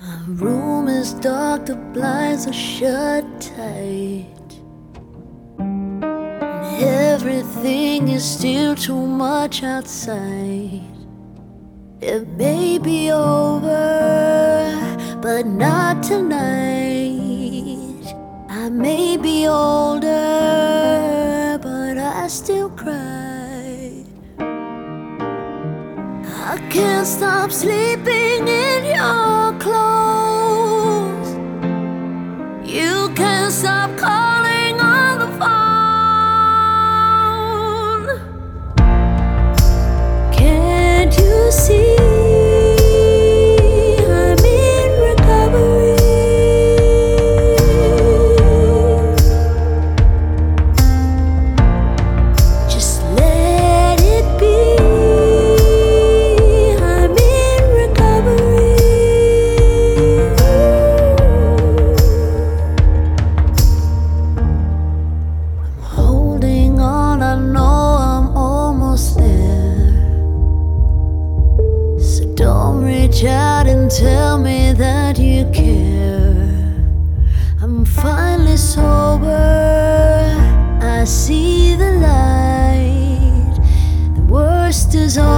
My room is dark, the blinds are shut tight, and everything is still too much outside. It may be over, but not tonight. I may be older, but I still cry. I can't stop sleeping in your clothes. You can't stop calling on the phone. Can't you see I'm in recovery? Just let it be. Reach out and tell me that you care. I'm finally sober, I see the light. The worst is over.